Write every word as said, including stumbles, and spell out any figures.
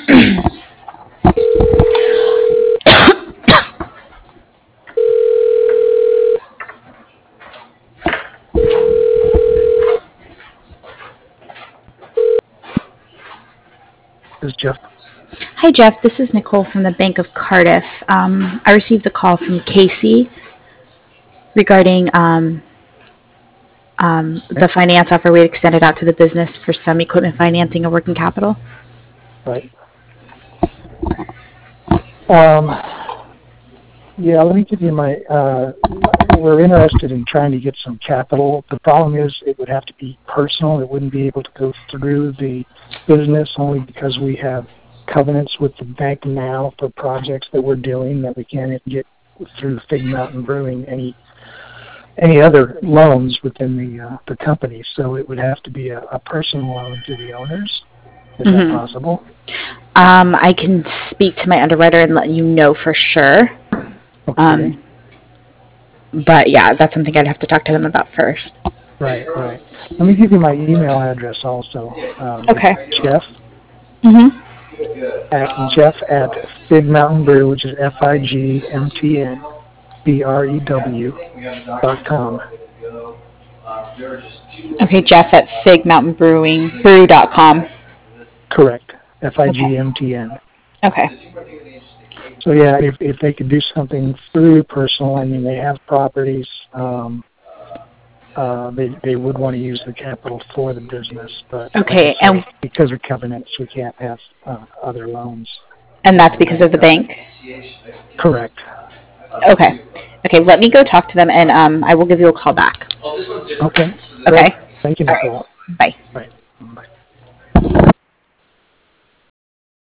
This is Jeff. Hi, Jeff. This is Nicole from the Bank of Cardiff. Um, I received a call from Casey regarding um, um, the finance offer we had extended out to the business for some equipment financing and working capital. Right. Um, yeah, let me give you my, uh, we're interested in trying to get some capital. The problem is it would have to be personal. It wouldn't be able to go through the business only because we have covenants with the bank now for projects that we're doing that we can't get through Fig Mountain Brewing any any other loans within the uh, the company. So it would have to be a, a personal loan to the owners. Is Mhm. that possible? Um, I can speak to my underwriter and let you know for sure. Okay. Um, but yeah, that's something I'd have to talk to them about first. Right, right. Let me give you my email address also. Um, Okay. It's Jeff Mm-hmm. at Jeff at Fig Mountain Brew, which is F I G M T N B R E W dot com. Okay, Jeff at fig mountain brewing brew dot com. Correct. F I G M T N. Okay. So yeah, if if they could do something through personal, I mean, they have properties. Um, uh, they they would want to use the capital for the business, but Okay, like I and say, because of covenants, we can't have uh, other loans. and that's because of the bank. Correct. Okay. Okay. Let me go talk to them, and um, I will give you a call back. Okay. Okay. Great. Thank you, All right. Nicole. Bye. Right. Bye.